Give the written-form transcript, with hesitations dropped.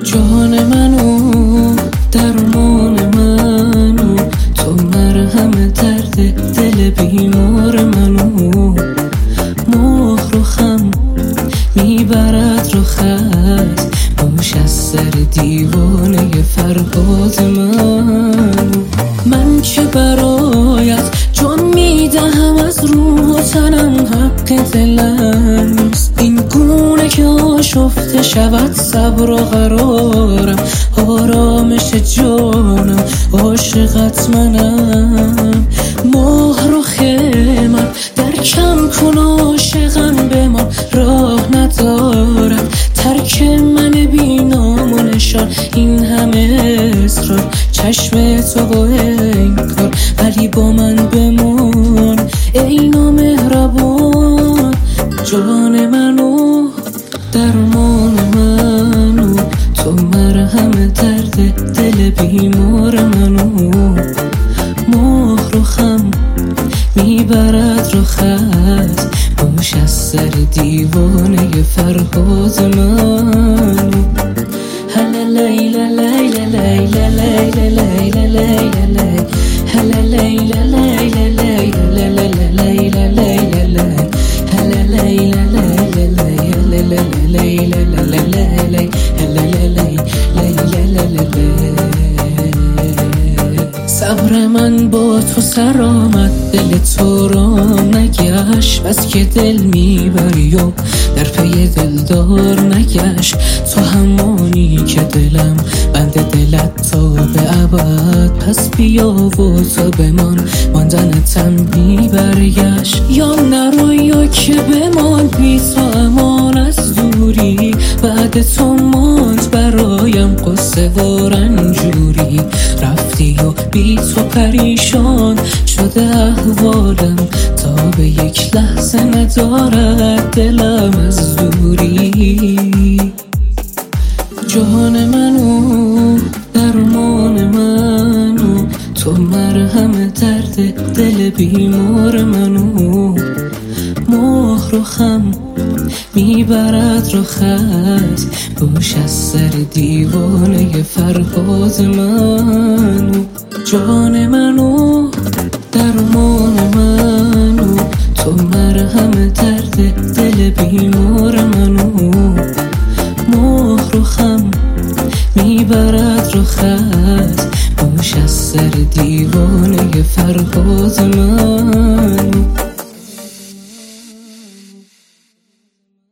جان منو درمان منو، تو مرهم درد دل بیمار منو. مهر و خم میبرد رو خط، موش از سر دیوانه فرهاد منو. من که برایت جان میدهم از روح و تنم، حق دلم نیست این گونه که آشفته شود صبر و قرارم. آرامش جانم عاشقت منم. مهر و خیمم در کم کن، عاشقم بمان راه ندارد. ترک من بینام و نشان این همه اصرار، چشم تو با انکار ولی با من بمان ای نامهربان. جان منو درمان منو، تو مرهم درد دل بیمار منو. مهر و خم میبرد رو خط، موش از سر دیوانه فرهاد منو. هلا لیلا لیلا لیلا لیلا لیلا لیلا، هلا لیلا لیلا لیلا لیلا لیلا، هلا لیلا لیلا لیلا لیلا. صبر من با تو سر آمد، دل تو رام نگشت. بس که دل میبری و در پی دلدار نگشت. تو همانی که دلم بند دلت تا به ابد. پس بیا و تو بمان، ماندنتم میبرگشت. یا نرو یا که بمان، بی تو امان از دوری. بعد تو ماند برایم قصه و رنجوری. رفتی و بی تو پریشان شده احوالم، تا به یک لحظه ندارد دلم از دوری. جان منو درمان منو، تو مرهم درد دل بیمار منو. مهر و خم میبرد رو خط، موش از سر دیوانه فرهاد منو. جان منو درمان منو، تو مرهم درد دل بیمار منو. مهر و خم میبرد رو خط،